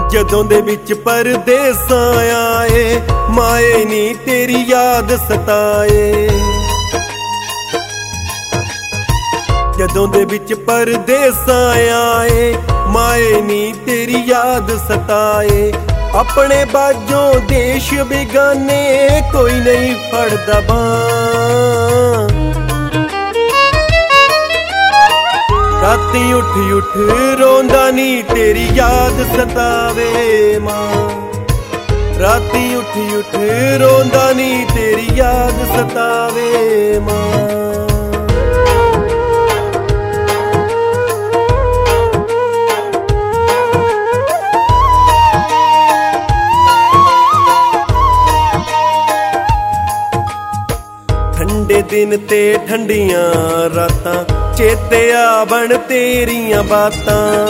ਜਦੋਂ ਦੇ ਵਿੱਚ ਪਰਦੇਸਾਂ ਆਏ, ਮਾਏ ਨੀ ਤੇਰੀ ਯਾਦ ਸਤਾਏ। ਜਦੋਂ ਦੇ ਵਿੱਚ ਪਰਦੇਸਾਂ ਆਏ, ਮਾਏ ਨੀ ਤੇਰੀ ਯਾਦ ਸਤਾਏ। ਆਪਣੇ ਬਾਝੋਂ ਦੇਸ਼ ਬਿਗਾਨੇ, ਕੋਈ ਨਹੀਂ ਫੜਦਾ ਬਾਂਹ। ਰਾਤੀ ਉੱਠ ਉੱਠ ਰੋਂਦਾ ਨੀ ਤੇਰੀ ਯਾਦ ਸਤਾਵੇ ਮਾਂ। ਰਾਤੀ ਉੱਠ ਉੱਠ ਰੋਂਦਾ ਨੀ ਤੇਰੀ ਯਾਦ ਸਤਾਵੇ ਮਾਂ। ਠੰਡੇ ਦਿਨ ਤੇ ਠੰਡੀਆਂ ਰਾਤਾਂ, ਚੇਤੇ ਆਵਣ ਤੇਰੀਆਂ ਬਾਤਾਂ।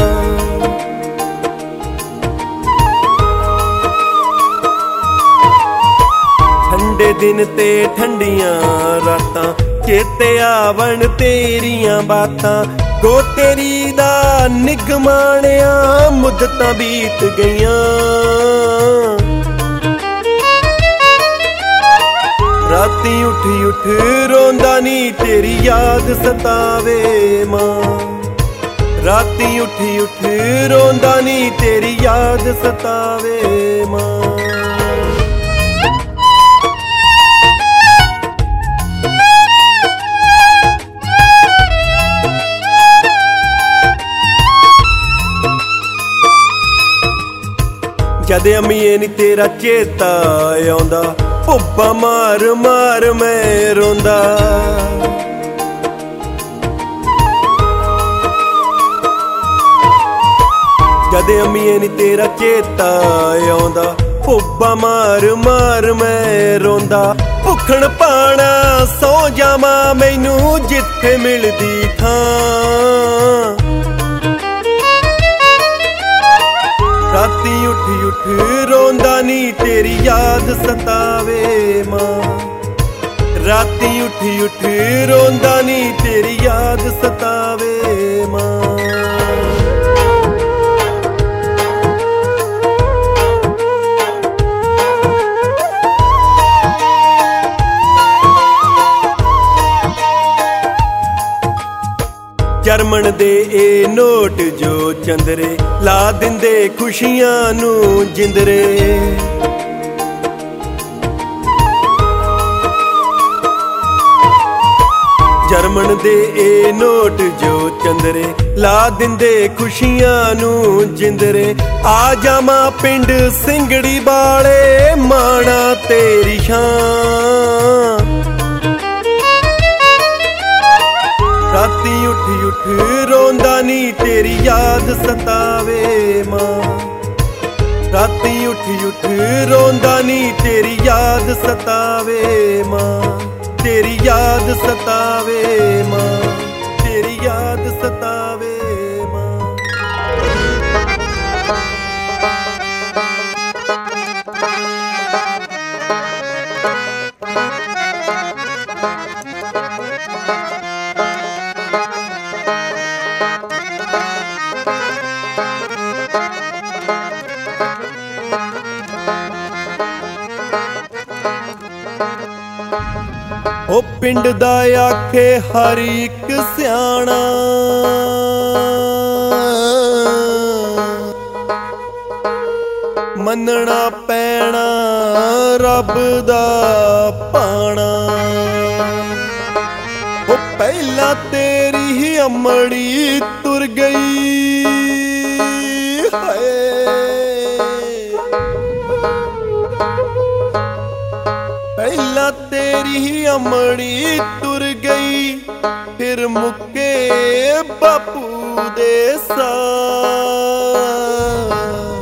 ਠੰਡੇ ਦਿਨ ਤੇ ਠੰਡੀਆਂ ਰਾਤਾਂ, ਚੇਤੇ ਆਵਣ ਤੇਰੀਆਂ ਬਾਤਾਂ। ਗੋ ਤੇਰੀ ਦਾ ਨਿਗਮਾਣਿਆ, ਮੁੱਦਤਾਂ ਬੀਤ ਗਈਆਂ। ਰਾਤੀ ਉੱਠ ਉੱਠ ਰੋਂਦਾ ਨੀ ਤੇਰੀ ਯਾਦ ਸਤਾਵੇ ਮਾਂ। ਰਾਤੀ ਉੱਠ ਉੱਠ ਰੋਂਦਾ ਨੀ ਤੇਰੀ ਯਾਦ ਸਤਾਵੇ ਮਾਂ। ਜਦ ਅਮੀਏ ਨੀ ਤੇਰਾ ਚੇਤਾ ਆਉਂਦਾ, ਭੁੱਬਾ ਮਾਰ ਮਾਰ ਮੈਂ ਰੋਂਦਾ। ਜਦ ਅਮੀਏ ਨੀ ਤੇਰਾ ਚੇਤਾ ਆਉਂਦਾ, ਭੁੱਬਾ ਮਾਰ ਮਾਰ ਮੈਂ ਰੋਂਦਾ। ਭੁੱਖਣ ਪਾਣਾ ਸੌ ਜਾਵਾਂ ਮੈਨੂੰ, ਜਿੱਥੇ ਮਿਲਦੀ ਥਾਂ। ਰਾਤੀ ਉੱਠ ਉੱਠ ਰੋਂਦਾ ਨੀ ਤੇਰੀ ਯਾਦ ਸਤਾਵੇ ਮਾਂ। ਰਾਤੀ ਉੱਠ ਉੱਠ ਰੋਂਦਾ ਨੀ ਤੇਰੀ ਯਾਦ ਸਤਾਵੇ ਮਾਂ। ਜਰਮਨ ਦੇ ਇਹ ਨੋਟ ਜੋ ਚੰਦਰੇ, ਲਾ ਦਿੰਦੇ ਖੁਸ਼ੀਆਂ ਨੂੰ ਜਿੰਦਰੇ। ਜਰਮਨ ਦੇ ਇਹ ਨੋਟ ਜੋ ਚੰਦਰੇ, ਲਾ ਦਿੰਦੇ ਖੁਸ਼ੀਆਂ ਨੂੰ ਜਿੰਦਰੇ। ਆ ਜਾਵਾਂ ਪਿੰਡ ਸਿੰਘੜੀ ਵਾਲੇ, ਮਾਣਾ ਤੇਰੀ ਸ਼ਾਨ। ਰਾਤੀ ਉੱਠ ਉੱਠ ਰੋਂਦਾ ਨੀ ਤੇਰੀ ਯਾਦ ਸਤਾਵੇ ਮਾਂ। ਰਾਤੀ ਉੱਠ ਉੱਠ ਰੋਂਦਾ ਨੀ ਤੇਰੀ ਯਾਦ ਸਤਾਵੇ ਮਾਂ। ਤੇਰੀ ਯਾਦ ਸਤਾਵੇ ਮਾਂ। ਤੇਰੀ ਯਾਦ ਸਤਾਵੇ ਮਾਂ। ਉਹ ਪਿੰਡ ਦਾ ਆਖੇ ਹਰ ਇੱਕ ਸਿਆਣਾ, ਮੰਨਣਾ ਪੈਣਾ ਰੱਬ ਦਾ ਪਾਣਾ। ਉਹ ਪਹਿਲਾਂ ਤੇਰੀ ਹੀ ਅਮੜੀ ਤੁਰ ਗਈ ਹਾਏ। ਪਹਿਲਾਂ ਤੇਰੀ ਹੀ ਅਮੜੀ ਤੁਰ ਗਈ, ਫਿਰ ਮੁੱਕੇ ਬਾਪੂ ਦੇ ਸਾਹ।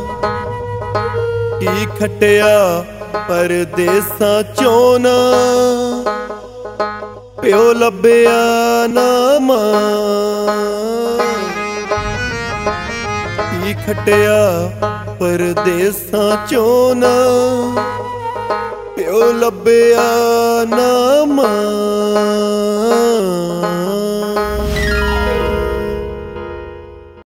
ਕੀ ਖਟਿਆ ਪਰਦੇਸਾਂ ਚੋਂ ਨਾ, ਪਿਓ ਲੱਭਿਆ ਨਾ ਮਾਂ। ਕੀ ਖਟਿਆ ਪਰਦੇਸਾਂ ਚੋਂ ਨਾ, ਪਿਓ ਲੱਭਿਆ ਨਾ ਮਾਂ।